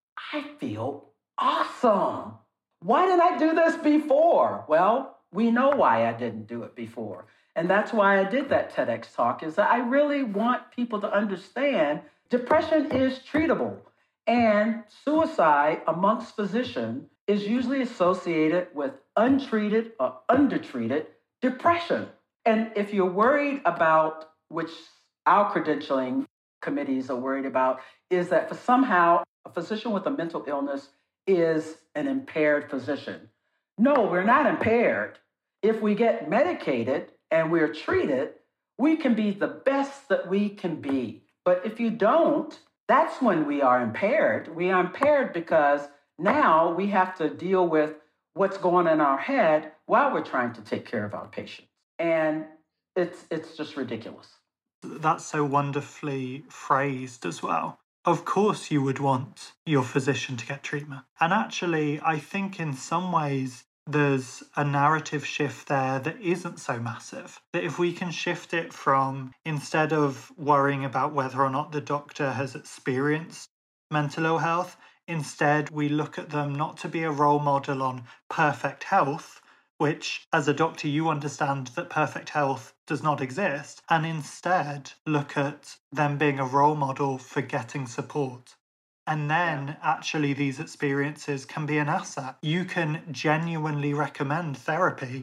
I feel awesome. Why didn't I do this before? Well, we know why I didn't do it before. And that's why I did that TEDx talk, is that I really want people to understand depression is treatable. And suicide amongst physicians is usually associated with untreated or undertreated depression. And if you're worried about, which our credentialing committees are worried about, is that for somehow a physician with a mental illness is an impaired physician. No, we're not impaired. If we get medicated and we're treated, we can be the best that we can be. But if you don't, that's when we are impaired. We are impaired because now we have to deal with what's going on in our head while we're trying to take care of our patients. And it's just ridiculous.
That's so wonderfully phrased as well. Of course you would want your physician to get treatment. And actually, I think in some ways, there's a narrative shift there that isn't so massive. That if we can shift it from, instead of worrying about whether or not the doctor has experienced mental ill health, instead we look at them not to be a role model on perfect health, which as a doctor you understand that perfect health does not exist, and instead look at them being a role model for getting support. And then actually these experiences can be an asset. You can genuinely recommend therapy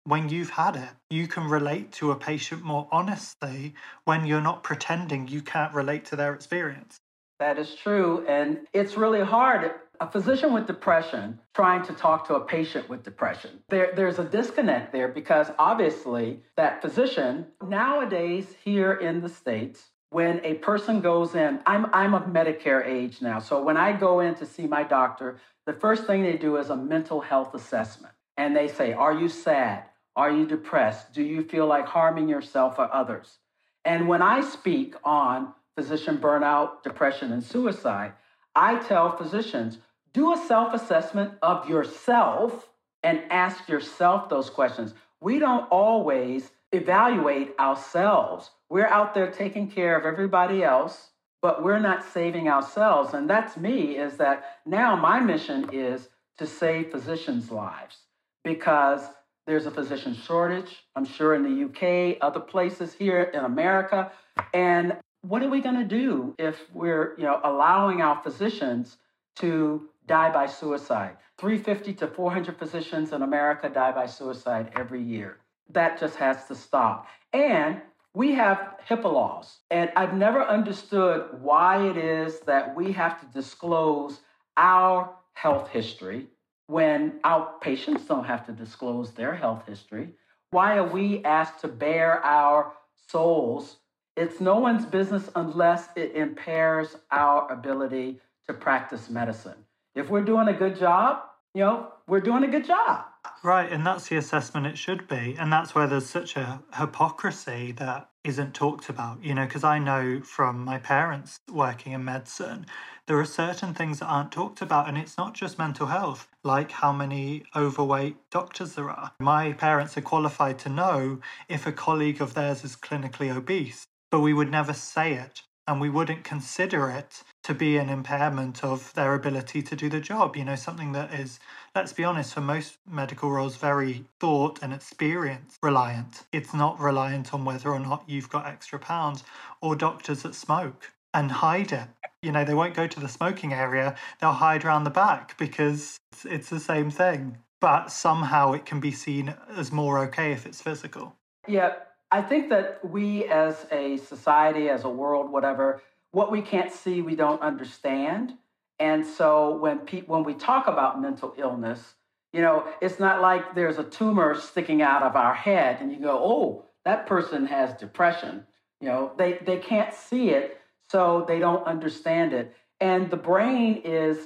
when you've had it. You can relate to a patient more honestly when you're not pretending you can't relate to their experience.
That is true. And it's really hard. A physician with depression trying to talk to a patient with depression. There's a disconnect there because obviously that physician nowadays here in the States, when a person goes in, I'm of Medicare age now. So when I go in to see my doctor, the first thing they do is a mental health assessment. And they say, are you sad? Are you depressed? Do you feel like harming yourself or others? And when I speak on physician burnout, depression, and suicide, I tell physicians, do a self-assessment of yourself and ask yourself those questions. We don't always evaluate ourselves. We're out there taking care of everybody else, but we're not saving ourselves. And that's me, is that now my mission is to save physicians' lives because there's a physician shortage, I'm sure in the UK, other places here in America. And what are we going to do if we're, allowing our physicians to die by suicide? 350 to 400 physicians in America die by suicide every year. That just has to stop. And we have HIPAA laws. And I've never understood why it is that we have to disclose our health history when our patients don't have to disclose their health history. Why are we asked to bare our souls? It's no one's business unless it impairs our ability to practice medicine. If we're doing a good job, we're doing a good job.
Right, and that's the assessment it should be. And that's where there's such a hypocrisy that isn't talked about, because I know from my parents working in medicine, there are certain things that aren't talked about. And it's not just mental health, like how many overweight doctors there are. My parents are qualified to know if a colleague of theirs is clinically obese, but we would never say it. And we wouldn't consider it to be an impairment of their ability to do the job. Something that is, let's be honest, for most medical roles, very thought and experience reliant. It's not reliant on whether or not you've got extra pounds, or doctors that smoke and hide it. They won't go to the smoking area. They'll hide around the back because it's the same thing. But somehow it can be seen as more okay if it's physical.
Yeah. I think that we as a society, as a world, whatever, what we can't see, we don't understand. And so when we talk about mental illness, it's not like there's a tumor sticking out of our head and you go, oh, that person has depression. They can't see it, so they don't understand it. And the brain is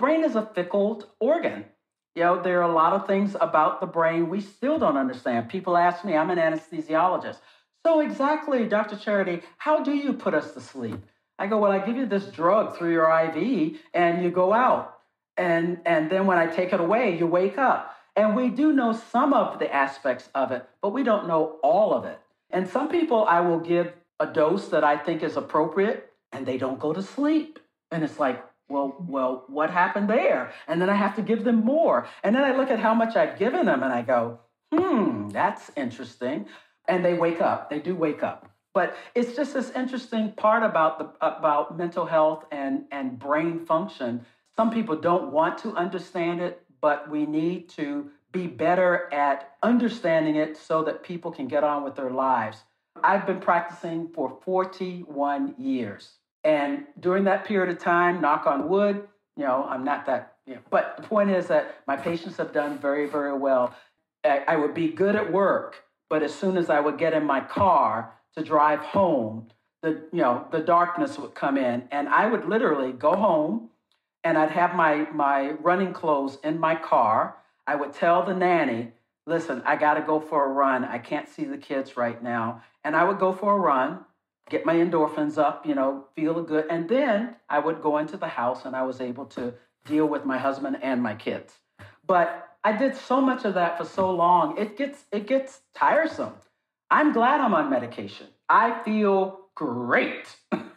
a fickle organ. There are a lot of things about the brain we still don't understand. People ask me, I'm an anesthesiologist. So exactly, Dr. Charity, how do you put us to sleep? I go, well, I give you this drug through your IV and you go out. And then when I take it away, you wake up. And we do know some of the aspects of it, but we don't know all of it. And some people I will give a dose that I think is appropriate and they don't go to sleep. And it's like, well, what happened there? And then I have to give them more. And then I look at how much I've given them and I go, that's interesting. And they wake up. They do wake up. But it's just this interesting part about mental health and brain function. Some people don't want to understand it, but we need to be better at understanding it so that people can get on with their lives. I've been practicing for 41 years. And during that period of time, knock on wood, I'm not that, but the point is that my patients have done very, very well. I would be good at work, but as soon as I would get in my car to drive home, the darkness would come in and I would literally go home and I'd have my running clothes in my car. I would tell the nanny, listen, I got to go for a run. I can't see the kids right now. And I would go for a run, get my endorphins up, feel good. And then I would go into the house and I was able to deal with my husband and my kids. But I did so much of that for so long, it gets tiresome. I'm glad I'm on medication. I feel great.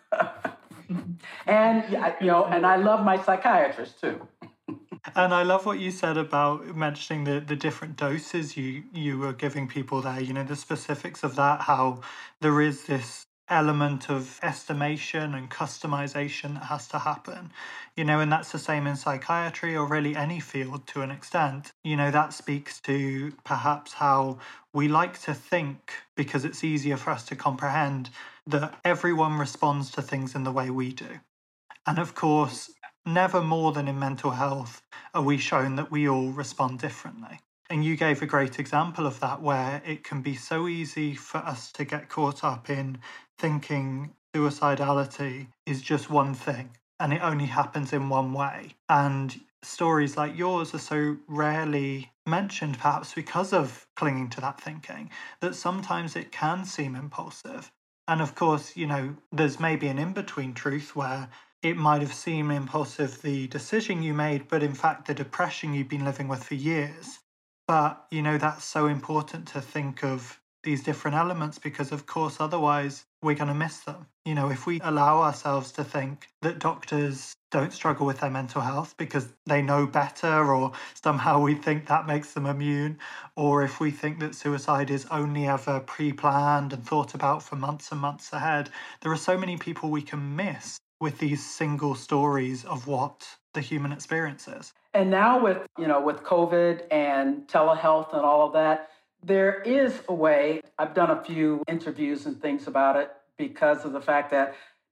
And, and I love my psychiatrist too.
And I love what you said about mentioning the different doses you were giving people there, the specifics of that, how there is this element of estimation and customization that has to happen, and that's the same in psychiatry or really any field to an extent. That speaks to perhaps how we like to think, because it's easier for us to comprehend, that everyone responds to things in the way we do. And of course, never more than in mental health are we shown that we all respond differently. And you gave a great example of that, where it can be so easy for us to get caught up in thinking suicidality is just one thing and it only happens in one way. And stories like yours are so rarely mentioned, perhaps because of clinging to that thinking, that sometimes it can seem impulsive. And of course, there's maybe an in-between truth where it might have seemed impulsive, the decision you made, but in fact the depression you've been living with for years. But, that's so important to think of these different elements, because of course, otherwise we're going to miss them. If we allow ourselves to think that doctors don't struggle with their mental health because they know better, or somehow we think that makes them immune, or if we think that suicide is only ever pre-planned and thought about for months and months ahead, there are so many people we can miss with these single stories of what the human experience is.
And now with COVID and telehealth and all of that, there is a way. I've done a few interviews and things about it, because of the fact that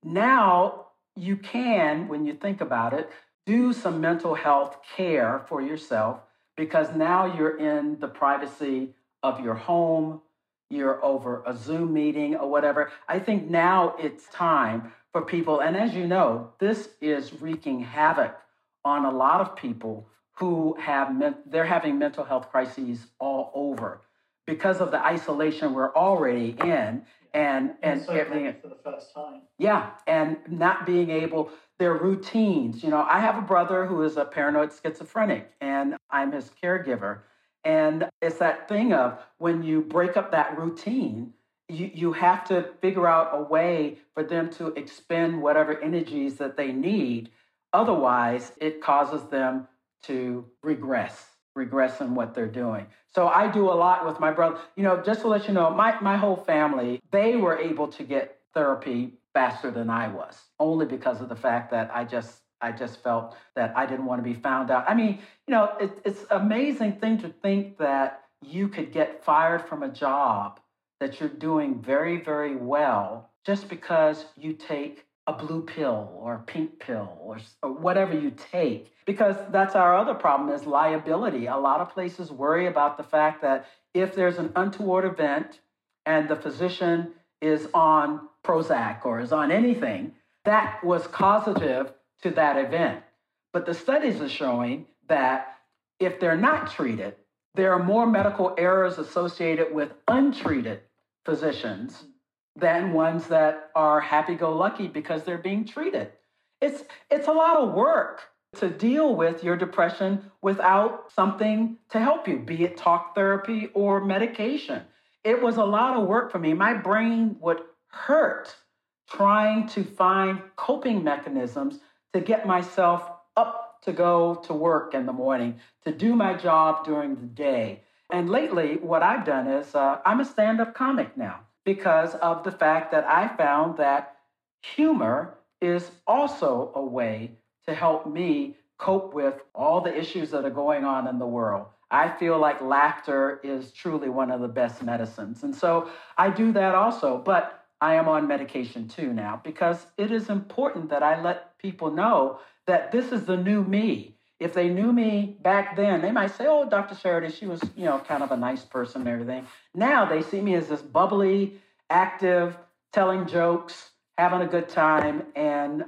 now you can, when you think about it, do some mental health care for yourself, because now you're in the privacy of your home, you're over a Zoom meeting or whatever. I think now it's time for people, and as you know, this is wreaking havoc on a lot of people who they're having mental health crises all over because of the isolation we're already in, and
so
everything
for the first time.
Yeah, and not being able, their routines. I have a brother who is a paranoid schizophrenic, and I'm his caregiver. And it's that thing of when you break up that routine, you have to figure out a way for them to expend whatever energies that they need. Otherwise, it causes them to regress in what they're doing. So I do a lot with my brother. Just to let you know, my whole family, they were able to get therapy faster than I was, only because of the fact that I just felt that I didn't want to be found out. I mean, it's an amazing thing to think that you could get fired from a job that you're doing very, very well just because you take a blue pill or a pink pill or whatever you take. Because that's our other problem, is liability. A lot of places worry about the fact that if there's an untoward event and the physician is on Prozac or is on anything, that was causative to that event. But the studies are showing that if they're not treated, there are more medical errors associated with untreated physicians than ones that are happy-go-lucky because they're being treated. It's a lot of work to deal with your depression without something to help you, be it talk therapy or medication. It was a lot of work for me. My brain would hurt trying to find coping mechanisms to get myself up to go to work in the morning, to do my job during the day. And lately, what I've done is I'm a stand-up comic now, because of the fact that I found that humor is also a way to help me cope with all the issues that are going on in the world. I feel like laughter is truly one of the best medicines. And so I do that also, but I am on medication too now, because it is important that I let people know that this is the new me. If they knew me back then, they might say, oh, Dr. Sheridan, she was, kind of a nice person and everything. Now they see me as this bubbly, active, telling jokes, having a good time, and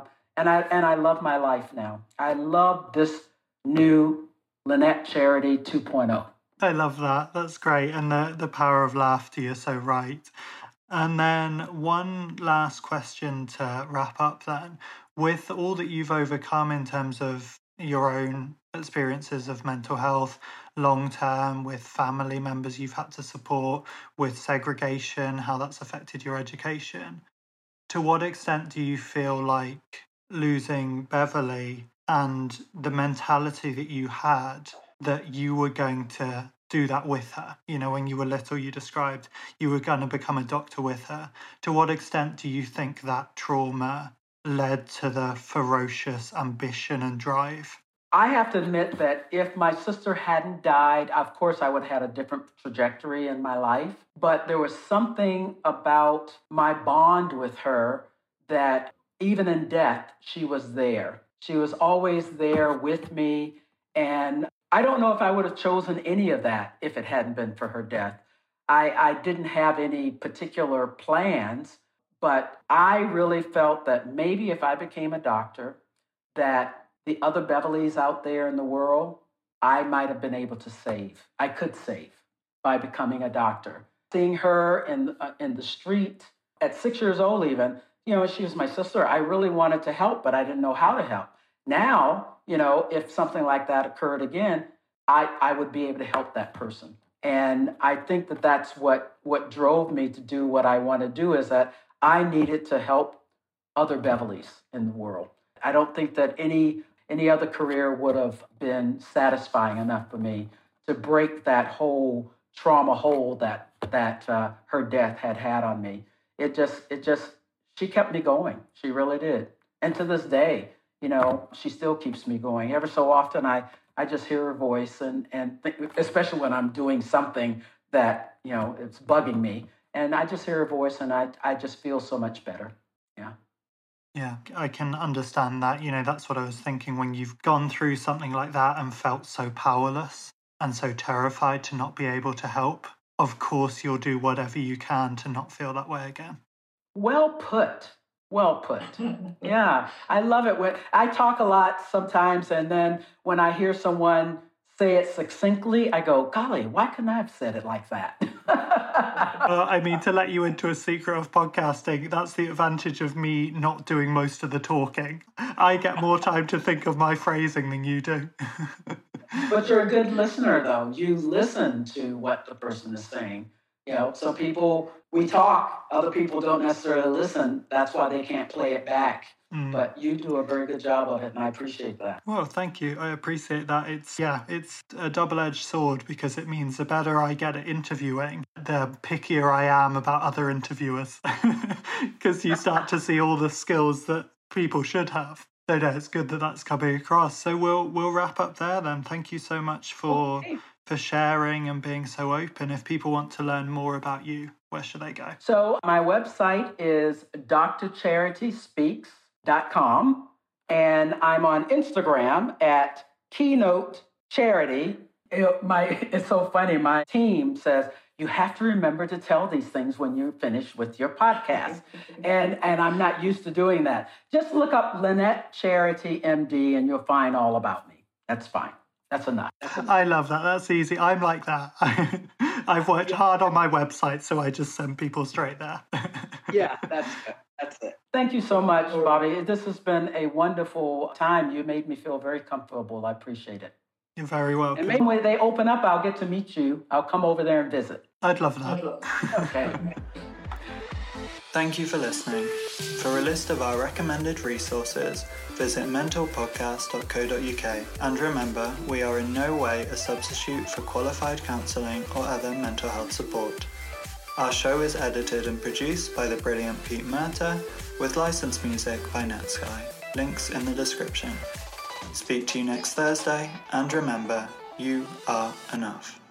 I love my life now. I love this new Lynette Charity 2.0.
I love that. That's great. And the power of laughter, you're so right. And then one last question to wrap up then. With all that you've overcome in terms of your own experiences of mental health, long term, with family members you've had to support, with segregation, how that's affected your education, to what extent do you feel like losing Beverly and the mentality that you had, that you were going to do that with her? You know, when you were little, you described you were going to become a doctor with her. To what extent do you think that trauma led to the ferocious ambition and drive?
I have to admit that if my sister hadn't died, of course, I would have had a different trajectory in my life. But there was something about my bond with her that even in death, she was there. She was always there with me. And I don't know if I would have chosen any of that if it hadn't been for her death. I didn't have any particular plans, but I really felt that maybe if I became a doctor, that the other Beverlys out there in the world, I might have been able to save. I could save by becoming a doctor. Seeing her in the street at 6 years old even, you know, she was my sister. I really wanted to help, but I didn't know how to help. Now, you know, if something like that occurred again, I would be able to help that person. And I think that that's what drove me to do what I want to do, is that I needed to help other Beverlys in the world. I don't think that any other career would have been satisfying enough for me to break that whole trauma hole that her death had on me. She kept me going. She really did. And to this day, you know, she still keeps me going. Ever so often, I just hear her voice and think, especially when I'm doing something that, you know, it's bugging me. And I just hear her voice and I just feel so much better. Yeah.
Yeah, I can understand that. You know, that's what I was thinking when you've gone through something like that and felt so powerless and so terrified to not be able to help. Of course, you'll do whatever you can to not feel that way again.
Well put. Well put. Yeah, I love it. When I talk a lot sometimes, and then when I hear someone say it succinctly, I go, golly, why couldn't I have said it like that?
Well, I mean, to let you into a secret of podcasting, that's the advantage of me not doing most of the talking. I get more time to think of my phrasing than you do.
But you're a good listener, though. You listen to what the person is saying. You know, some people, we talk, other people don't necessarily listen. That's why they can't play it back. But you do a very good job of it, and I appreciate that.
Well, thank you. I appreciate that. It's a double-edged sword, because it means the better I get at interviewing, the pickier I am about other interviewers, because you start to see all the skills that people should have. So no, it's good that that's coming across. So we'll wrap up there then. Thank you so much for sharing and being so open. If people want to learn more about you, where should they go?
So my website is drcharityspeaks.com, and I'm on Instagram at Keynote Charity. It's so funny. My team says, you have to remember to tell these things when you're finished with your podcast. and I'm not used to doing that. Just look up Lynette Charity, MD, and you'll find all about me. That's fine. That's enough.
I love that. That's easy. I'm like that. I've worked hard on my website, so I just send people straight there.
Yeah, that's good. That's it. Thank you so much, Bobby. This has been a wonderful time. You made me feel very comfortable. I appreciate it.
You're very welcome.
And maybe when they open up, I'll get to meet you. I'll come over there and visit.
I'd love that.
Okay.
Thank you for listening. For a list of our recommended resources, visit mentalpodcast.co.uk. And remember, we are in no way a substitute for qualified counselling or other mental health support. Our show is edited and produced by the brilliant Pete Murta, with licensed music by Netsky. Links in the description. Speak to you next Thursday, and remember, you are enough.